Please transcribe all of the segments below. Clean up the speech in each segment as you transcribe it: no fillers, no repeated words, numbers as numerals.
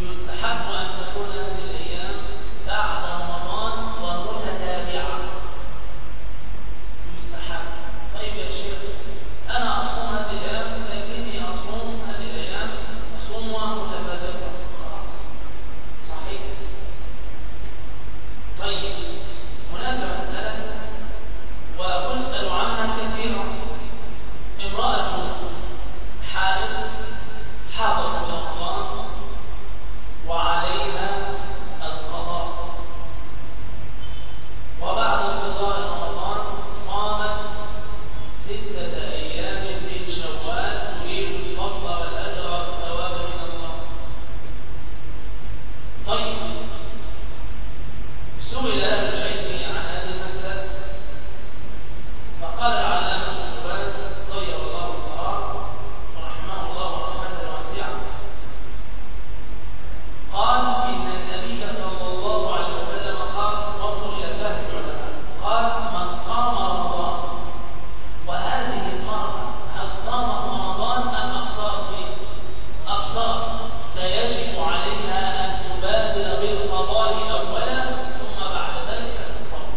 يستحب أن تكون هذه الأيام بعد رمضان ومتتابعة، يستحب. طيب يا شيخ أنا أصوم هذه الأيام لكني أصوم هذه الأيام أصومها متفرقة، خلاص صحيح. طيب هناك مسألة وأسأل عنها كثيرا، امرأة حائض حاضت في رمضان وعليها القضاء، وبعد انقضاء رمضان صامت 6 أيام من شوال تريد الفضل والأجر والثواب من الله. طيب سئل أهل العلم عن هذه المسألة فقال العلامة ابن باز طيب الله ثراه ورحمه الله رحمة واسعة، قال إن النبي صلى الله عليه وسلم قال وانظر إلى فهم العلماء، قال من قام رمضان، وهذه المرأة هل صامت رمضان أم أقصرت فيه؟ أقصرت، فيجب عليها أن تبادر بالقضاء أولا ثم بعد ذلك تقضي.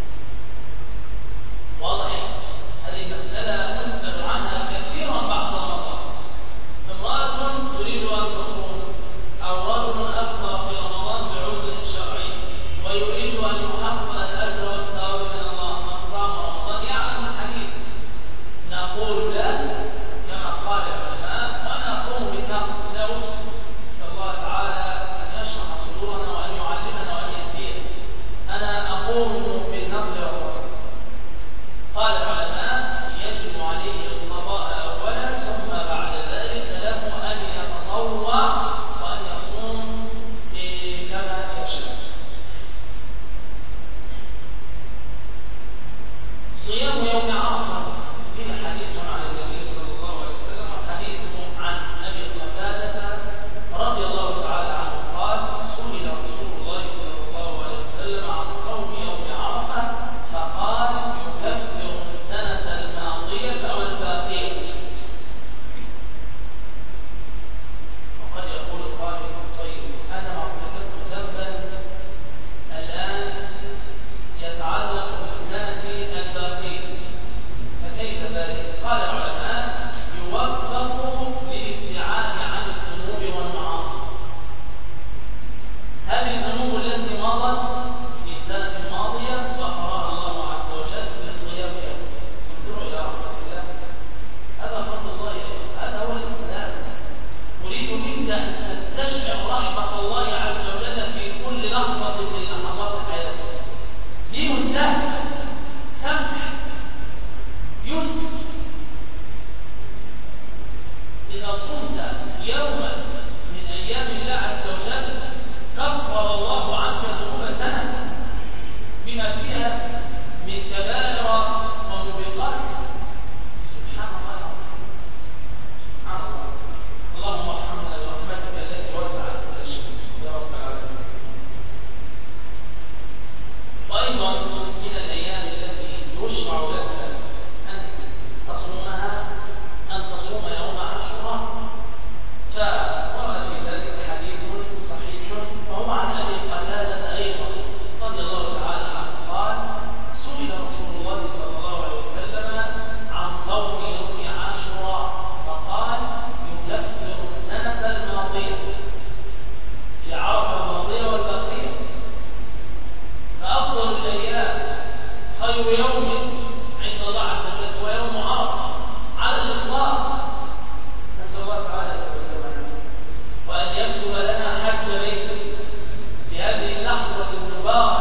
واضح؟ هذه المسألة نسأل عنها كثيرا بعد رمضان. امرأة تريد أن تصوم أو رجل أفطر في رمضان بعذر شرعي ويريد أن يحصل الأجر والثواب من الله، من صام رمضان يعلم الحديث، نقول له كما قال العلماء وأنا أقوم بالنقد لا أسلم، نسأل الله تعالى أن يشرح صدورنا وأن يعلمنا وأن يهدينا، أنا أقوم بالنقد والرد. قال العلماء يجب عليه القضاء أولا ثم بعد ذلك له أن يتطوع وأن يصوم كما يشاء. صيام يوم عرفة فيه حديث عن النبي صلى الله عليه وسلم، وحديث عن أبي قتادة رضي الله تعالى عنه قال سئل رسول الله صلى الله عليه وسلم عن صوم يوم عرفة فقال يكفر السنة الماضية أو الباقية. وقد يقول القائل طيب أنا ارتكبت ذنبا الآن يتعلق بالسنة الباقية فكيف ذلك؟ قال العلماء يوفق للابتعاد عن الذنوب والمعاصي. هذه الذنوب التي مضت في السنة الماضية غفرها الله عز وجل بالصيام يوم. انظروا إلى رحمة الله، هذا فضل الله عليك، هذا هو الإسلام. أريد منك أن تستشعر رحمة الله عز وجل في كل لحظة من لحظات حياتك. دين سهل سمح يسر. إذا صمت يوما من أيام الله عز وجل كفر الله عنك ذنوب سنة بما فيها من كبائر وموبقات. سبحان الله العظيم، سبحان الله. اللهم ارحمنا برحمتك التي وسعت كل شيء يا رب العالمين. وأيضا من الأيام التي يشرع لك أن تصومها أن تصوم يوم عاشوراء، فورد في ذلك حديث صحيح وهو عن أبي قتادة أيضا رضي الله تعالى عنه قال سئل رسول الله صلى الله عليه وسلم عن صوم يوم عاشوراء فقال يكفر السنة الماضية في عرفة الماضية والباقية، فأفضل الأيام خير يوم عند الله عز وجل ويوم عرفة على الإطلاق. نسأل الله تعالى أن وأن يكتب لنا حج بيته في هذه اللحظة المباركة